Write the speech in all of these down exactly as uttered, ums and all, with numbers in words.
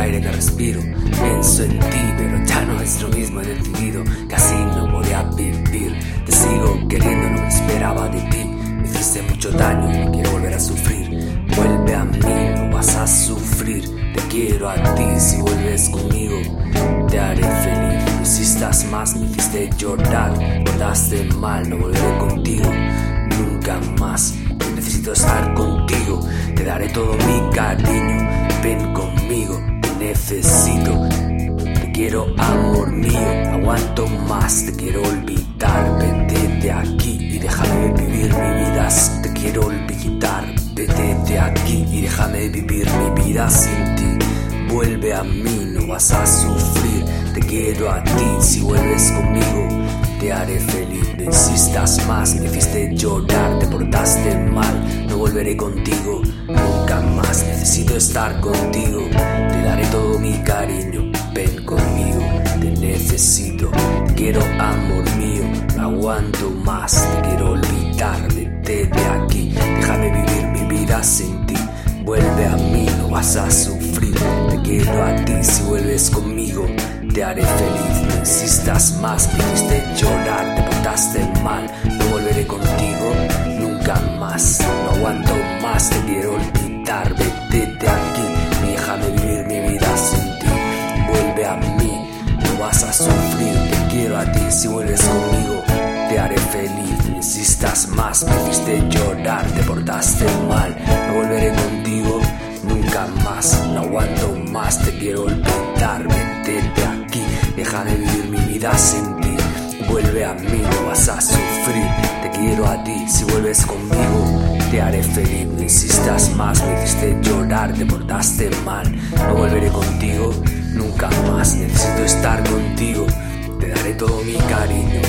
aire que respiro. Pienso en ti, pero ya no es lo mismo. He decidido que así no podía vivir. Te sigo queriendo, no me esperaba de ti. Me hiciste mucho daño y no quiero volver a sufrir. Vuelve a mí, no vas a sufrir. Te quiero a ti, si vuelves conmigo te haré feliz. No insistas más, me hiciste llorar. Portaste mal, no volveré contigo nunca más. Yo necesito estar contigo, te daré todo mi cariño. Ven conmigo, te necesito. Te quiero, amor mío, no aguanto más. Te quiero olvidar, vete de aquí y déjame vivir mi vida. Te quiero olvidar, vete de aquí y déjame vivir mi vida sin ti. Vuelve a mí, no vas a sufrir. Te quiero a ti, si vuelves conmigo te haré feliz. No insistas más, me hiciste llorar. Te portaste mal, no volveré contigo nunca más. Necesito estar contigo, te daré todo mi cariño. Ven conmigo, te necesito. Te quiero, amor mío, no aguanto más. Te quiero olvidar, vete de aquí. Déjame vivir mi vida sin ti. Vuelve a mí, no vas a sufrir. Te quiero a ti, si vuelves conmigo te haré feliz. No insistas más, me hiciste llorar. Te portaste mal, no volveré contigo nunca más. No aguanto más, te quiero olvidar. Vete de aquí, déjame vivir mi vida sin ti. Vuelve a mí, no vas a sufrir. Te quiero a ti, si vuelves conmigo te haré feliz. No insistas más, me hiciste llorar. Te portaste mal, no volveré contigo nunca más. No aguanto más, te quiero olvidar. Vete de aquí, déjame vivir mi vida sin ti. Vuelve a mí, no vas a sufrir. Te quiero a ti, si vuelves conmigo te haré feliz. No insistas más, me hiciste llorar. Te portaste mal, no volveré contigo nunca más. Necesito estar contigo, te daré todo mi cariño.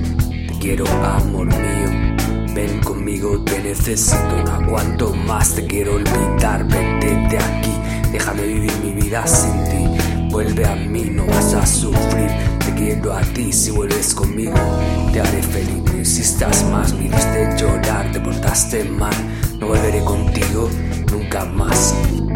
Te quiero, amor mío, ven conmigo, te necesito. No aguanto más, te quiero olvidar. Vete de aquí, déjame vivir mi vida sin ti. Vuelve a mí, no vas a sufrir. Te quiero a ti, si vuelves conmigo te haré feliz. No insistas más, me hiciste llorar. Te portaste mal, no volveré contigo nunca más.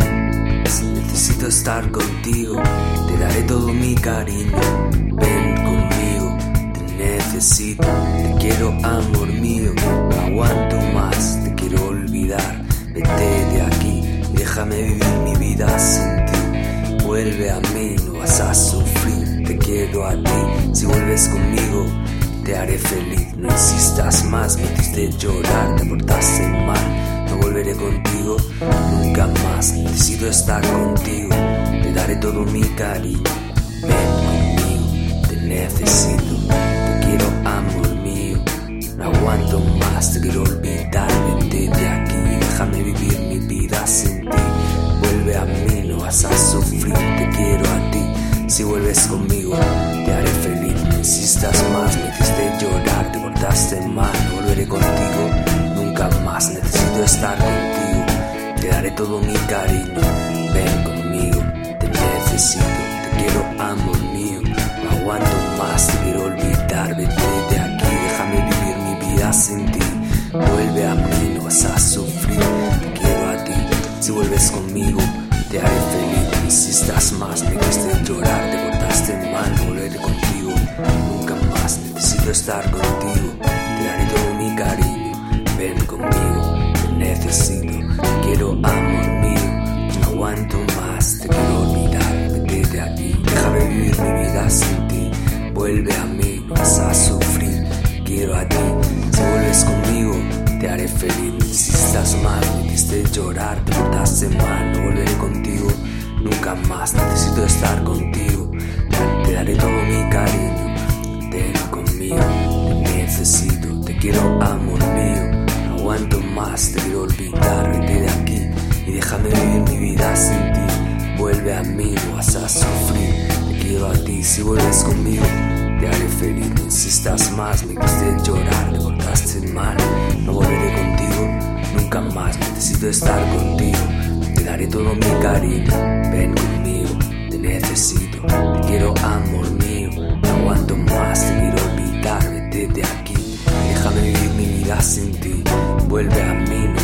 Necesito estar contigo, te daré todo mi cariño. Ven conmigo, te necesito. Te quiero, amor mío, no aguanto más. Te quiero olvidar, vete de aquí y déjame vivir mi vida sin ti. Vuelve a mí, no vas a sufrir. Te quiero a ti, si vuelves conmigo te haré feliz. No insistas más, me hiciste llorar. Te portaste mal, no volveré contigo nunca más. Necesito estar contigo, te daré todo mi cariño. Ven conmigo, te necesito. Te quiero, amor mío, no aguanto más. Te quiero olvidar, vete de aquí y déjame vivir mi vida sin ti. Vuelve a mí, no vas a sufrir. Te quiero a ti, si vuelves conmigo te haré feliz. No insistas más, me hiciste llorar. Te portaste mal, no volveré contigo nunca más. Necesito estar contigo, te daré todo mi cariño. Ven conmigo, te necesito. Te quiero, amor mío, no aguanto más. Te quiero olvidar, vete de aquí, déjame vivir mi vida sin ti. Vuelve a mí, no vas a sufrir. Te quiero a ti, si vuelves conmigo te haré feliz. No insistas más, me hiciste llorar. Te portaste mal, no volveré contigo nunca más. Necesito estar contigo, te daré todo mi cariño. Ven conmigo, te necesito. Te quiero, amor mío, no aguanto más. Te quiero olvidar, vete de aquí, déjame vivir mi vida sin ti. Vuelve a mí, no vas a sufrir. Te quiero a ti, si vuelves conmigo te haré feliz. No insistas más, me hiciste llorar. Te portaste mal, no volveré contigo nunca más. Necesito estar contigo, te daré todo mi cariño. Ven conmigo, te necesito. Te quiero, amor mío, no aguanto más. Te quiero olvidar, vete de aquí y déjame vivir mi vida sin ti. Vuelve a mí, no vas a sufrir. Te quiero a ti, si vuelves conmigo te haré feliz. No insistas más, me hiciste llorar. Te portaste mal, no volveré contigo nunca más. Necesito estar contigo, te daré todo mi cariño. Ven conmigo, te necesito. Te quiero, amor mío, no aguanto más. Te quiero olvidar, vete de aquí, déjame vivir mi vida sin ti. Vuelve a mí, no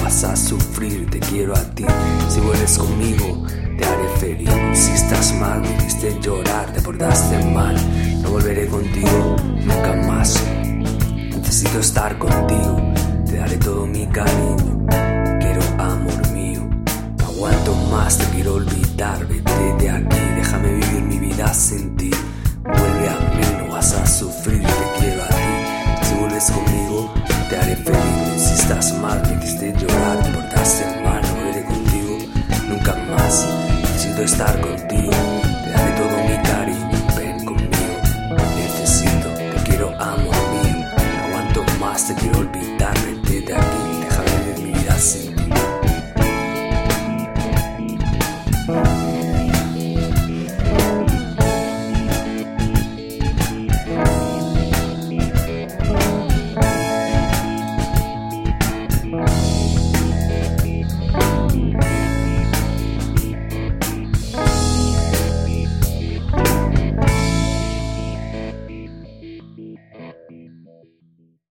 vas a sufrir, te quiero a ti. Si vuelves conmigo, te haré feliz. Si estás mal, me hiciste llorar, te portaste mal. No volveré contigo nunca más. Necesito estar contigo, te daré todo mi cariño. Quiero amor mío, no aguanto más, te quiero olvidar. Vete de aquí, déjame vivir mi vida sin ti. Vuelve a mí, no vas a sufrir, te quiero a ti. Si vuelves conmigo, te haré feliz. Si estás mal, me hiciste llorar, te portaste mal. No volveré contigo nunca más. Necesito estar contigo, te daré todo mi cariño. Ven conmigo, necesito, te quiero amor mío. No aguanto más, te quiero olvidar.